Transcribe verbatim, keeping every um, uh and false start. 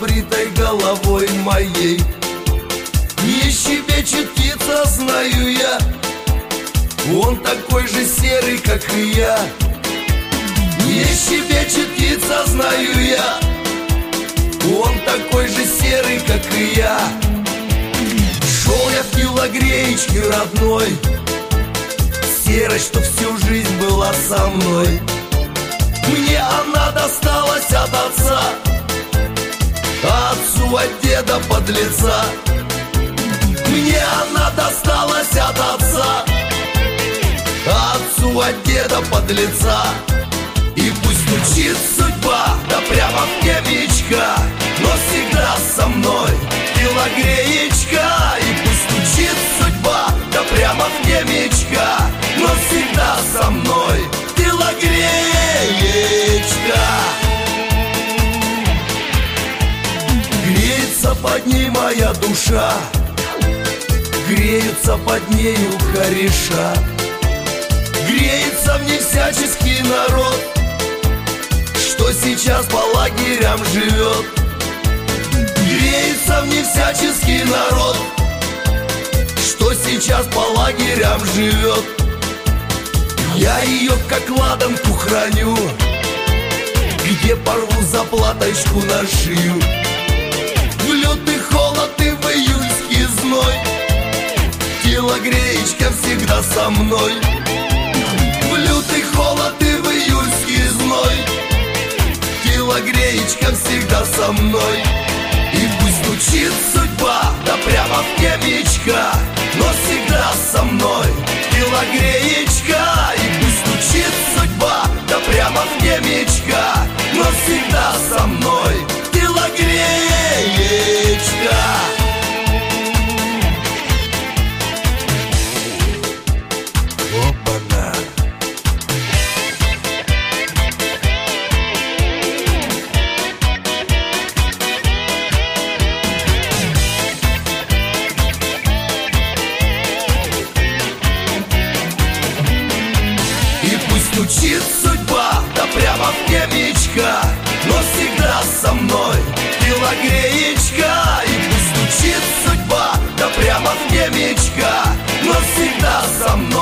бритой головой моей. Не щебечет птица, знаю я, он такой же серый, как и я. Не щебечет птица, знаю я, он такой же серый, как и я. Шел я в телогреечке родной, серость, что всю жизнь была со мной. Мне она досталась от отца, а отцу от деда подлеца. Мне она досталась от отца, а отцу от деда подлеца. И пусть стучит судьба, да прямо в темечко, но всегда со мной телогреечка. И пусть стучит судьба, да прямо в темечко, но всегда со мной телогреечка. Греется под ней моя душа, греются под нею кореша. Греется в ней всяческий народ, что сейчас по лагерям живет. Греется в ней всяческий народ, что сейчас по лагерям живет. Я ее как ладанку храню, где порву заплаточку нашью. В лютый холод и в июльский зной телогреечка всегда со мной. В лютый холод и в июльский зной телогреечка всегда со мной. И пусть стучит судьба, да прямо в темечко, но всегда со мной телогреечка. И пусть стучит судьба, да прямо в темечко, но всегда со мной телогреечка. Опа-на! Стучит судьба, да прямо в темечко, но всегда со мной телогреечка. И пусть стучит судьба, да прямо в темечко, но всегда со мной